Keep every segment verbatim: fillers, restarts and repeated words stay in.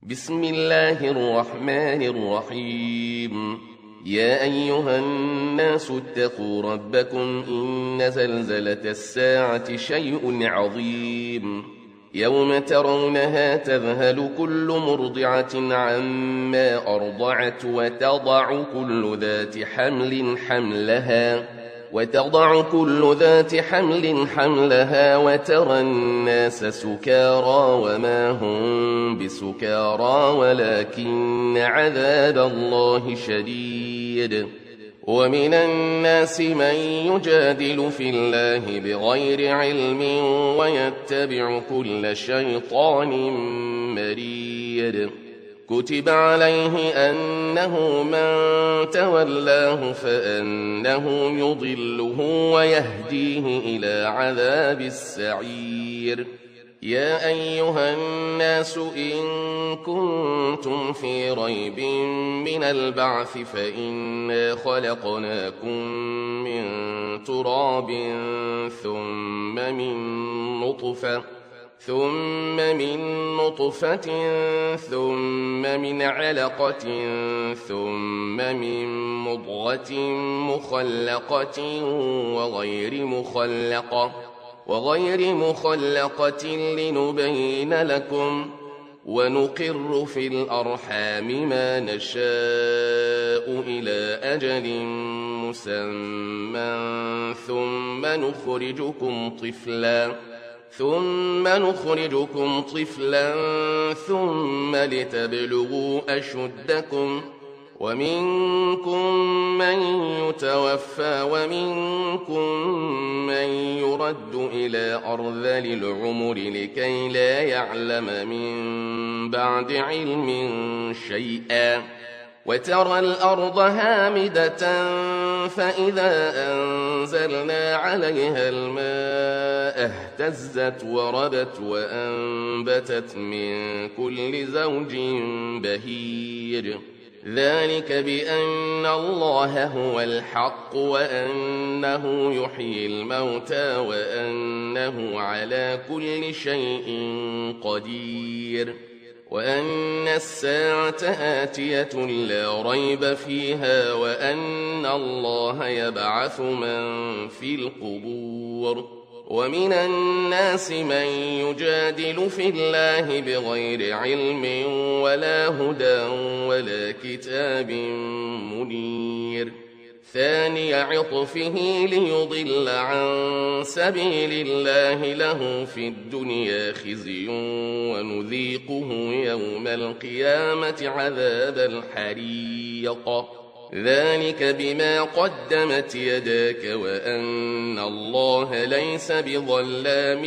بسم الله الرحمن الرحيم. يا أيها الناس اتقوا ربكم إن زلزلة الساعة شيء عظيم. يوم ترونها تذهل كل مرضعة عما أرضعت وتضع كل ذات حمل حملها وتضع كل ذات حمل حملها وترى الناس سكارى وما هم بسكارى ولكن عذاب الله شديد. ومن الناس من يجادل في الله بغير علم ويتبع كل شيطان مريد. كتب عليه أنه من تولاه فأنه يضله ويهديه إلى عذاب السعير. يا أيها الناس إن كنتم في ريب من البعث فإنا خلقناكم من تراب ثم من نطفة ثم من نطفة ثم من علقة ثم من مضغة مخلقة وغير مخلقة وغير مخلقة لنبين لكم ونقر في الأرحام ما نشاء إلى أجل مسمى ثم نخرجكم طفلاً ثم نخرجكم طفلا ثم لتبلغوا أشدكم ومنكم من يتوفى ومنكم من يرد إلى أرذل العمر لكي لا يعلم من بعد علم شيئا. وترى الأرض هامدة فإذا أنزلنا عليها الماء اهتزت وربت وأنبتت من كل زوج بهيج. ذلك بأن الله هو الحق وأنه يحيي الموتى وأنه على كل شيء قدير وأن الساعة آتية لا ريب فيها وأن الله يبعث من في القبور. ومن الناس من يجادل في الله بغير علم ولا هدى ولا كتاب منير. ثاني عطفه ليضل عن سبيل الله له في الدنيا خزي ونذيقه يوم القيامة عذاب الحريق. ذلك بما قدمت يداك وأن الله ليس بظلام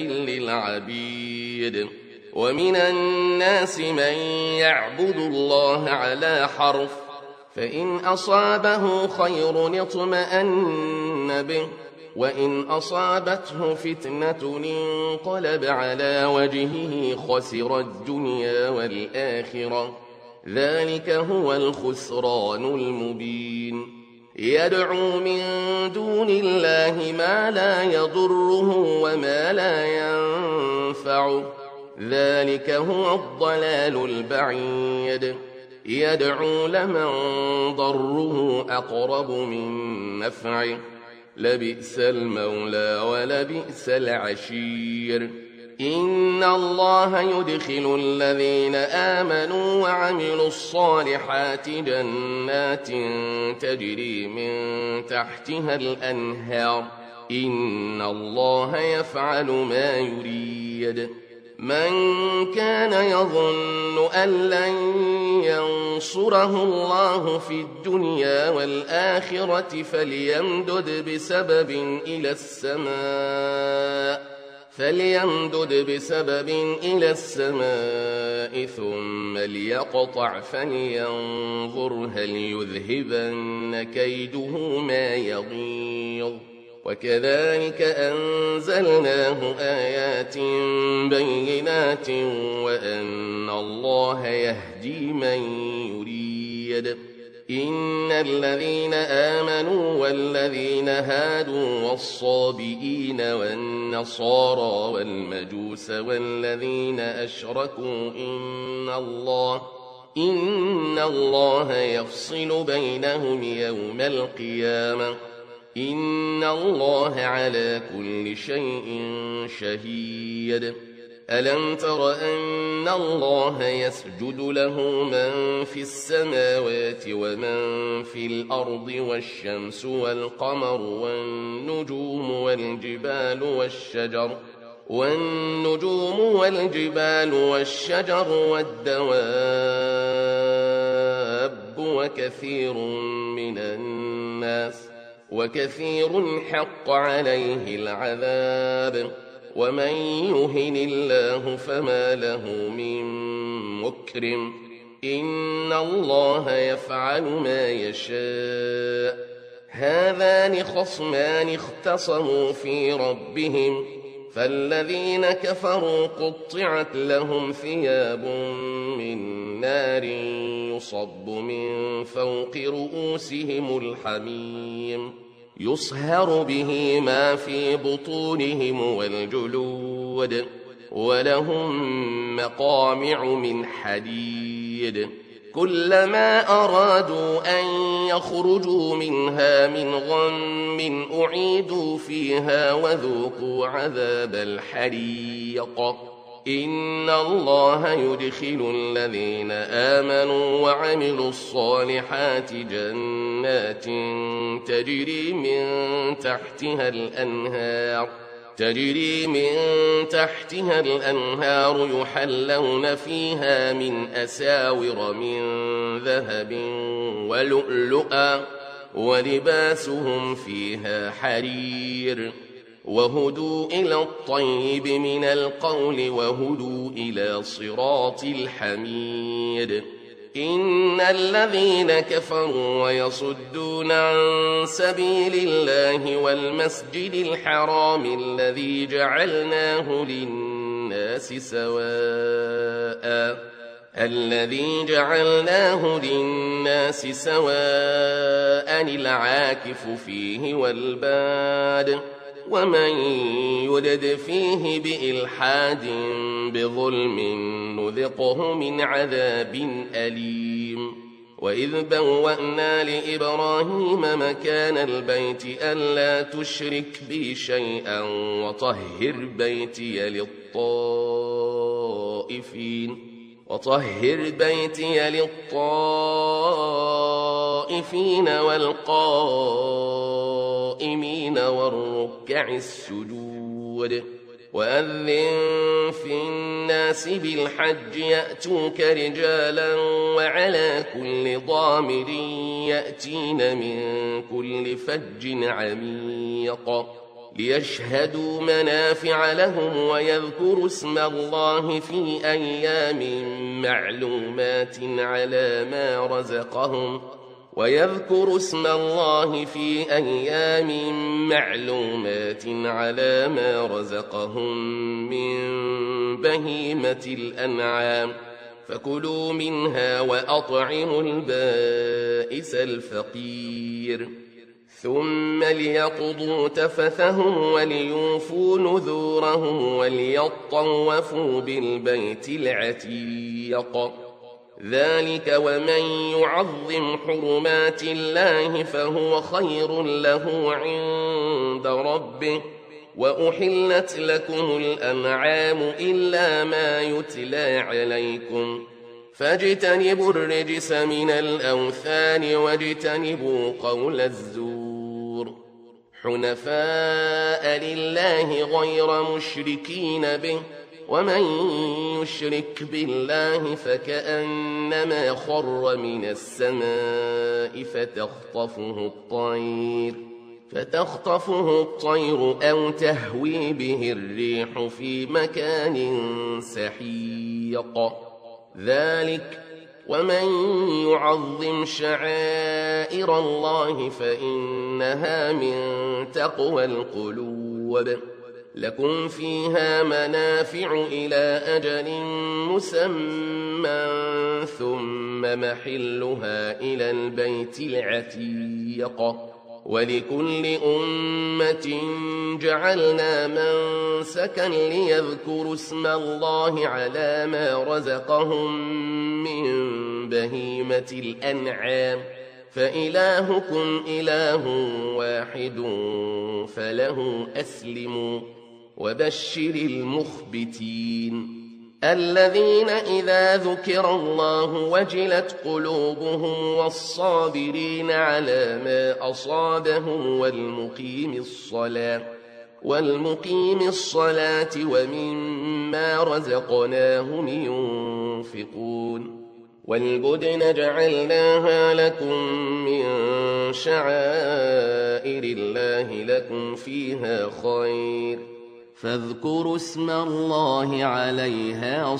للعبيد. ومن الناس من يعبد الله على حرف فإن أصابه خير اطمأن به وإن أصابته فتنة انقلب على وجهه خسر الدنيا والآخرة. ذلك هو الخسران المبين. يدعو من دون الله ما لا يضره وما لا ينفعه. ذلك هو الضلال البعيد. يدعو لمن ضره أقرب من نفعه. لبئس المولى ولبئس العشير. إن الله يدخل الذين آمنوا وعملوا الصالحات جنات تجري من تحتها الأنهار. إن الله يفعل ما يريد. من كان يظن أن لن ينصره الله في الدنيا والآخرة فليمدد بسبب إلى السماء فليمدد بسبب إلى السماء ثم ليقطع فلينظر هل يذهبن كيده ما يغيظ. وكذلك أنزلناه آيات بينات وأن الله يهدي من يريد. إن الذين آمنوا والذين هادوا والصابئين والنصارى والمجوس والذين أشركوا إن الله إن الله يفصل بينهم يوم القيامة إن الله على كل شيء شهيد. ألم تر أن الله يسجد له من في السماوات ومن في الأرض والشمس والقمر والنجوم والجبال والشجر والنجوم والجبال والشجر والدواب وكثير من الناس وكثير حق عليه العذاب ومن يهن الله فما له من مكرم إن الله يفعل ما يشاء. هذان خصمان اختصموا في ربهم فالذين كفروا قطعت لهم ثياب من نار يصب من فوق رؤوسهم الحميم يصهر به ما في بطونهم والجلود ولهم مقامع من حديد كلما أرادوا أن يخرجوا منها من غم أعيدوا فيها وذوقوا عذاب الحريق. إن الله يدخل الذين آمنوا وعملوا الصالحات جنات تجري من تحتها الأنهار تجري من تحتها الأنهار يحلون فيها من أساور من ذهب ولؤلؤا ولباسهم فيها حرير وهدوا إلى الطيب من القول وهدوا إلى صراط الحميد. إن الذين كفروا ويصدون عن سبيل الله والمسجد الحرام الذي جعلناه للناس سواء الذي جعلناه للناس سواء العاكف فيه والباد ومن يرد فيه بإلحاد بظلم نذقه من عذاب أليم. وإذ بوأنا لإبراهيم مكان البيت ألا تشرك بي شيئا وطهر بيتي للطائفين وطهر بيتي للطائفين والقائمين والركع السجود. وأذن في الناس بالحج يأتوك رجالا وعلى كل ضامر يأتين من كل فج عميق ليشهدوا منافع لهم ويذكروا اسم الله في أيام معلومات على ما رزقهم ويذكروا اسم الله في أيام معلومات على ما رزقهم من بهيمة الأنعام فكلوا منها وأطعموا البائس الفقير ثم ليقضوا تفثهم وليوفوا نذورهم وليطوفوا بالبيت العتيق. ذلك ومن يعظم حرمات الله فهو خير له عند ربه. وأحلت لكم الأنعام إلا ما يتلى عليكم فاجتنبوا الرجس من الأوثان واجتنبوا قول الزور حنفاء لله غير مشركين به ومن يشرك بالله فكأنما خر من السماء فتخطفه الطير فتخطفه الطير أو تهوي به الريح في مكان سحيق. ذلك ومن يعظم شعائر الله فإنها من تقوى القلوب. لكم فيها منافع إلى أجل مسمى ثم ثم محلها إلى البيت العتيق. ولكل أمة جعلنا منسكا ليذكروا اسم الله على ما رزقهم من بهيمة الأنعام، فإلهكم إله واحد فله أسلموا. وبشر المخبتين الذين إذا ذكر الله وجلت قلوبهم والصابرين على ما أصابهم والمقيم الصلاة والمقيم الصلاة ومما رزقناهم ينفقون. والبدن جعلناها لكم من شعائر الله لكم فيها خير، فاذكروا اسم الله عليها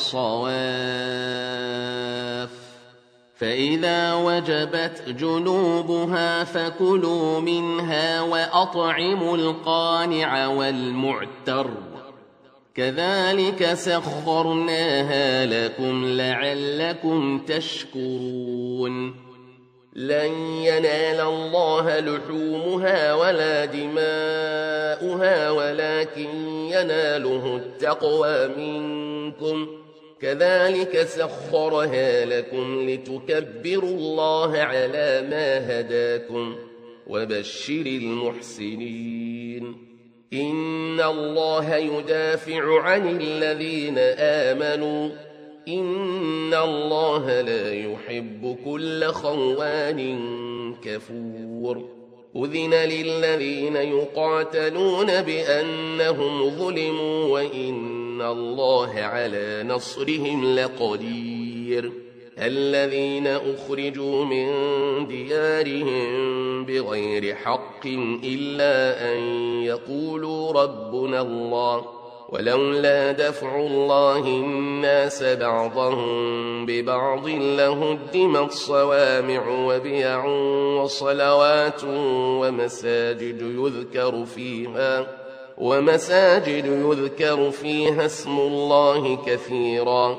صواف. فإذا وجبت جنوبها فكلوا منها وأطعموا القانع والمعتر، كذلك سخرناها لكم لعلكم تشكرون. لن ينال الله لحومها ولا دماؤها ولكن يناله التقوى منكم، كذلك سخرها لكم لتكبروا الله على ما هداكم. وبشر المحسنين إن الله يدافع عن الذين آمنوا إن الله لا يحب كل خوان كفور. أذن للذين يقاتلون بأنهم ظلموا وإن الله على نصرهم لقدير. الذين أخرجوا من ديارهم بغير حق إلا أن يقولوا ربنا الله، ولولا دفع الله الناس بعضهم ببعض لهدمت صوامع وبيع وصلوات ومساجد يذكر فيها ومساجد يذكر فيها اسم الله كثيرا،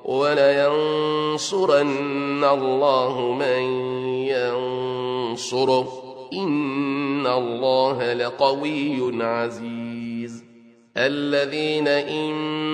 ولينصرن الله من ينصره إن الله لقوي عزيز. الذين إن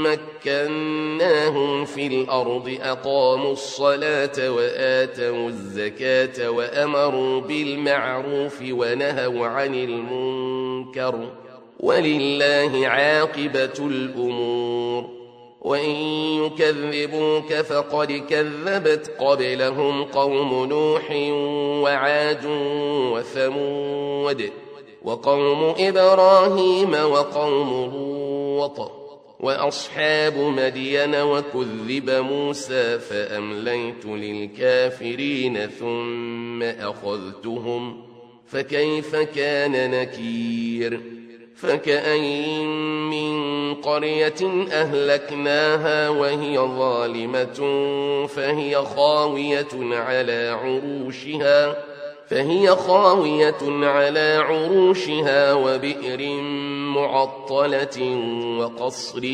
مكناهم في الأرض أقاموا الصلاة وآتوا الزكاة وأمروا بالمعروف ونهوا عن المنكر، ولله عاقبة الأمور. وإن يكذبوك فقد كذبت قبلهم قوم نوح وعاد وثمود وقوم إبراهيم وقوم لوط وأصحاب مدين، وكذب موسى فأمليت للكافرين ثم أخذتهم فكيف كان نكير. فكأين من قرية أهلكناها وهي ظالمة فهي خاوية على عروشها فهي خاوية على عروشها وبئر معطلة وقصر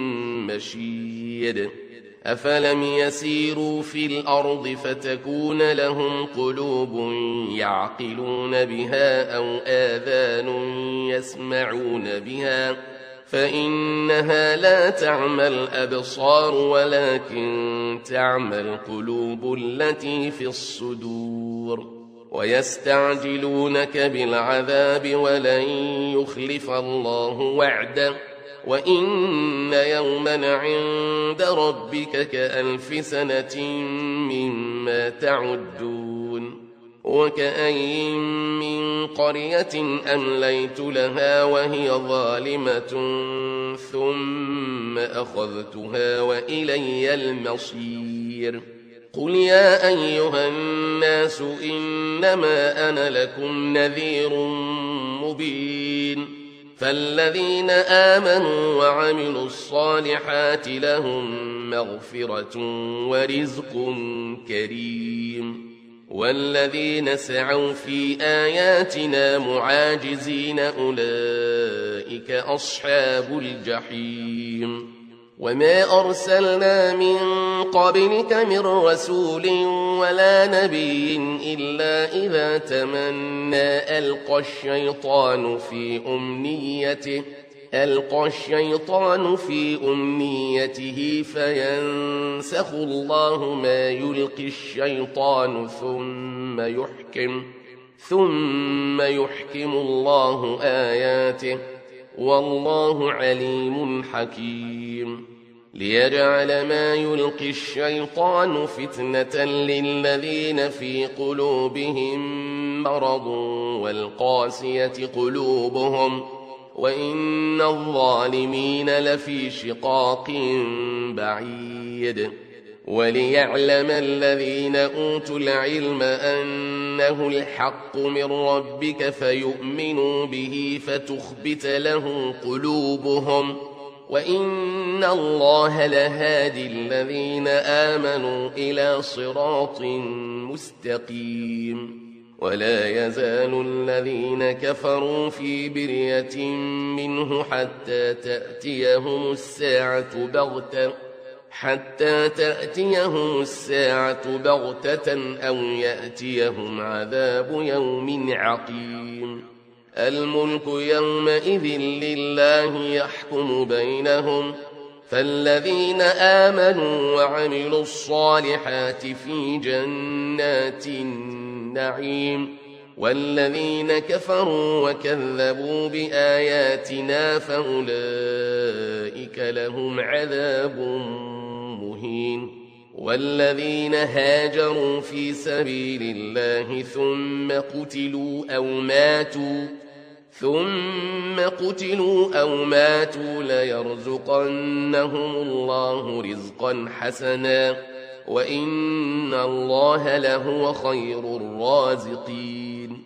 مشيد. أفلم يسيروا في الأرض فتكون لهم قلوب يعقلون بها أو آذان يسمعون بها، فإنها لا تعمى الأبصار ولكن تعمى القلوب التي في الصدور. ويستعجلونك بالعذاب ولن يخلف الله وعده، وإن يوما عند ربك كألف سنة مما تعدون. وكأين من قرية أمليت لها وهي ظالمة ثم أخذتها وإلي المصير. قل يا أيها الناس إنما أنا لكم نذير مبين. فالذين آمنوا وعملوا الصالحات لهم مغفرة ورزق كريم، والذين سعوا في آياتنا معاجزين أولئك أصحاب الجحيم. وما أرسلنا من قبلك من رسول ولا نبي إلا إذا تمنى ألقى الشيطان في أمنيته ألقى الشيطان في أمنيته فينسخ الله ما يلقي الشيطان ثم يحكم ثم يحكم الله آياته والله عليم حكيم ليجعل ما يلقي الشيطان فتنة للذين في قلوبهم مرض والقاسية قلوبهم وإن الظالمين لفي شقاق بعيد وليعلم الذين أوتوا العلم أنه الحق من ربك فيؤمنوا به فتخبت له قلوبهم وإن الله لهادي الذين آمنوا إلى صراط مستقيم ولا يزال الذين كفروا في برية منه حتى تأتيهم الساعة بغتة حتى تأتيهم الساعة بغتة أو يأتيهم عذاب يوم عقيم الملك يومئذ لله يحكم بينهم فالذين آمنوا وعملوا الصالحات في جنات النعيم والذين كفروا وكذبوا بآياتنا فأولئك لهم عذاب مهين والذين هاجروا في سبيل الله ثم قتلوا أو ماتوا ثم قتلوا أو ماتوا ليرزقنهم الله رزقا حسنا وإن الله لهو خير الرازقين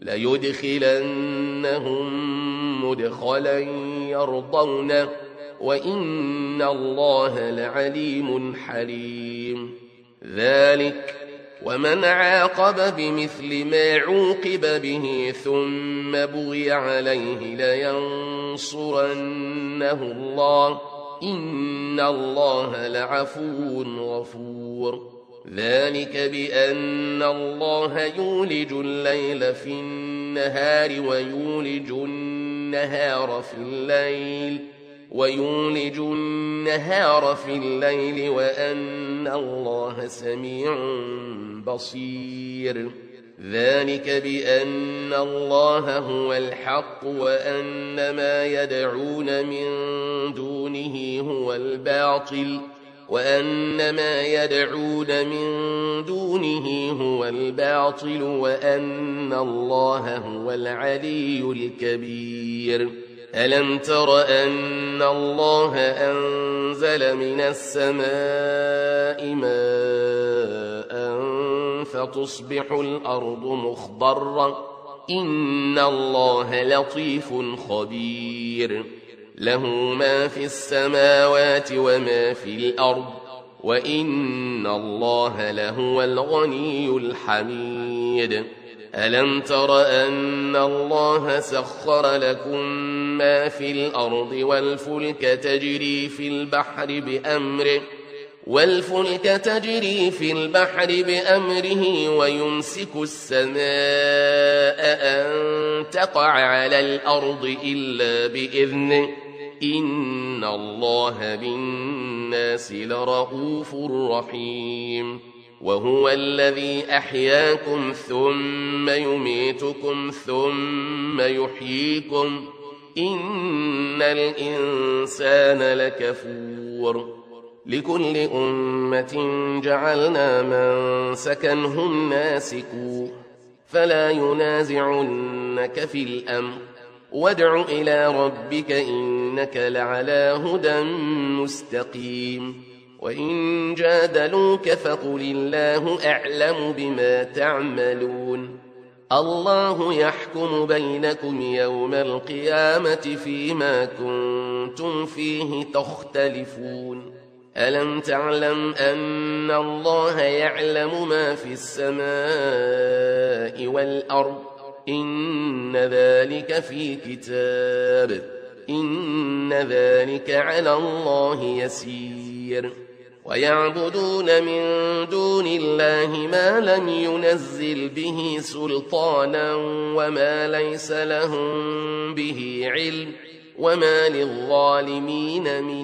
ليدخلنهم مدخلا يرضونه وإن الله لعليم حليم ذلك ومن عاقب بمثل ما عوقب به ثم بغي عليه لينصرنه الله إن الله لعفو غفور ذلك بأن الله يولج الليل في النهار ويولج النهار في الليل ويولج النهار في الليل وأن الله سميع بصير ذلك بأن الله هو الحق وأن ما يدعون من دونه هو الباطل وأن ما يدعون من دونه هو الباطل وأن الله هو العلي الكبير ألم تر أن الله أنزل من السماء ماء فتصبح الأرض مخضرة إن الله لطيف خبير له ما في السماوات وما في الأرض وإن الله لهو الغني الحميد ألم تر أن الله سخر لكم ما في الأرض والفلك تجري في البحر بأمره والفلك تجري في البحر بأمره ويمسك السماء أن تقع على الأرض إلا بإذنه إن الله بالناس لرؤوف رحيم وهو الذي أحياكم ثم يميتكم ثم يحييكم إن الإنسان لكفور لكل أمة جعلنا منسكا هم ناسكوه فلا ينازعنك في الأمر وادع إلى ربك إنك لعلى هدى مستقيم وإن جادلوك فقل الله أعلم بما تعملون الله يحكم بينكم يوم القيامة فيما كنتم فيه تختلفون ألم تعلم أن الله يعلم ما في السماء والأرض إن ذلك في كتاب إن ذلك على الله يسير ويعبدون من دون الله ما لم ينزل به سلطانا وما ليس لهم به علم وما للظالمين من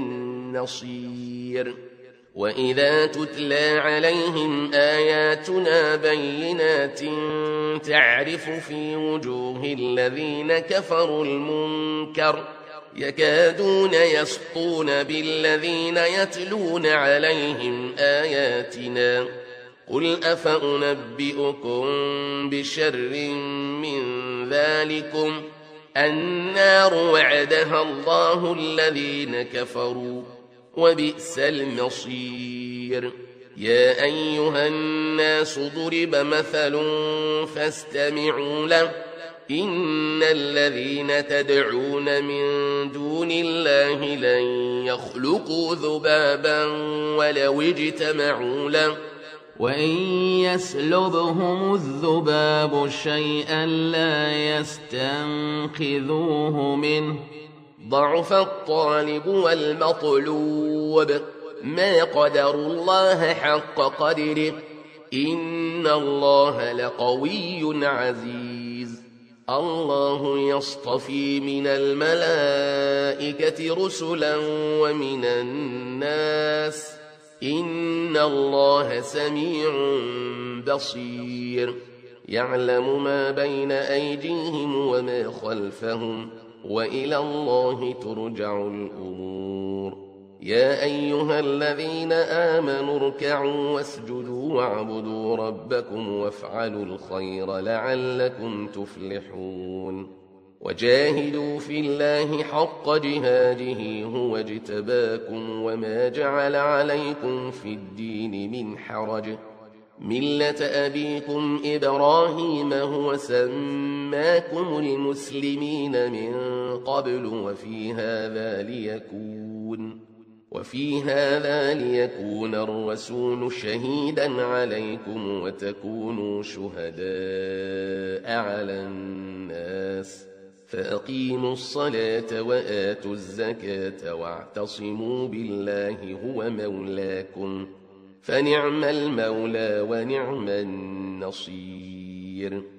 نصير وإذا تتلى عليهم آياتنا بينات تعرف في وجوه الذين كفروا المنكر يكادون يسطون بالذين يتلون عليهم آياتنا قل أفأنبئكم بشر من ذلكم النار وعدها الله الذين كفروا وبئس المصير يا أيها الناس ضرب مثل فاستمعوا له إن الذين تدعون من دون الله لن يخلقوا ذبابا ولو اجتمعوا له وإن يسلبهم الذباب شيئا لا يستنقذوه منه ضعف الطالب والمطلوب ما قدر الله حق قدره إن الله لقوي عزيز الله يصطفي من الملائكة رسلا ومن الناس إن الله سميع بصير يعلم ما بين أيديهم وما خلفهم وإلى الله ترجع الأمور يا أيها الذين آمنوا اركعوا واسجدوا واعبدوا ربكم وافعلوا الخير لعلكم تفلحون وجاهدوا في الله حق جهاده هو اجتباكم وما جعل عليكم في الدين من حرج ملة أبيكم إبراهيم هو سماكم المسلمين من قبل وفي هذا ليكون وفي هذا ليكون الرسول شهيدا عليكم وتكونوا شهداء على الناس فأقيموا الصلاة وآتوا الزكاة واعتصموا بالله هو مولاكم فنعم المولى ونعم النصير